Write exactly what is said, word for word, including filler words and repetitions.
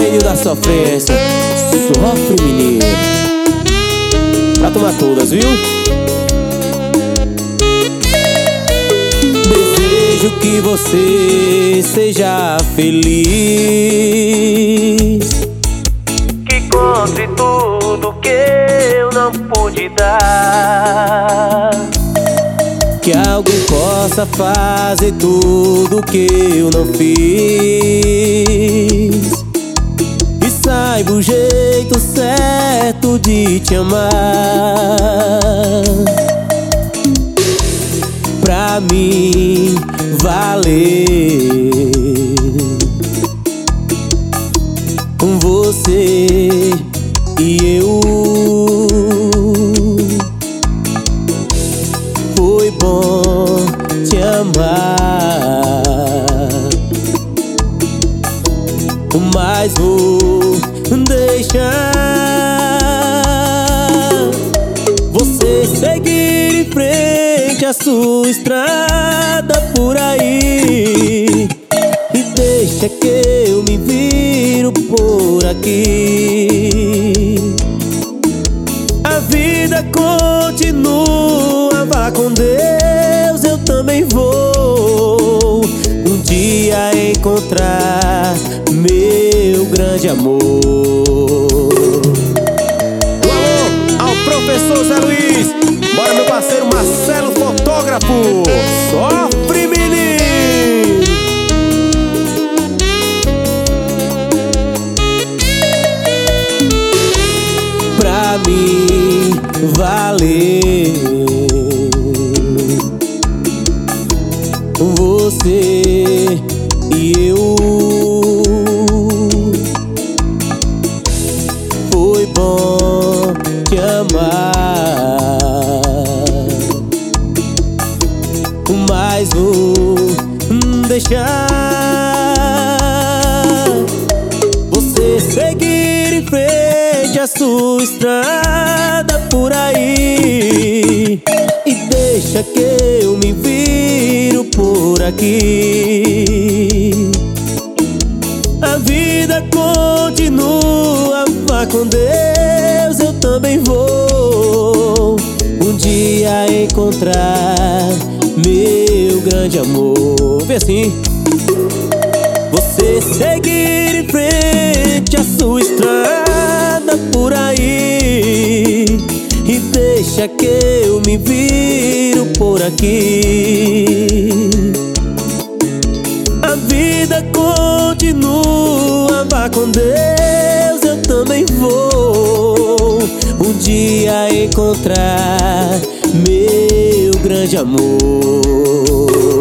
Reino da sofrência. Sofre, menino. Pra tomar todas, viu? Desejo que você seja feliz, que conte tudo que eu não pude dar, que alguém possa fazer tudo que eu não fiz, e saiba o jeito certo de te amar. Pra mim valer com você e eu. Foi bom te amar, mas vou deixar você seguir em frente a sua estrada por aí, e deixa que eu me viro por aqui. A vida continua, vá com Deus, eu também vou um dia encontrar meu grande amor. Alô, ao professor Zé Luiz, bora meu parceiro Marcelo, fotógrafo. Sofre, menino. Pra mim valer você e eu. Foi bom te amar, mas vou deixar você seguir em frente a sua estrada por aí, e deixa que eu me viro por aqui. A vida continua, vá com Deus, eu também vou um dia encontrar meu grande amor. Vê assim. Você seguir em frente a sua estrada por aí, e deixa que eu me viro por aqui. A vida continua, vá com Deus, eu também vou um dia encontrar meu grande amor.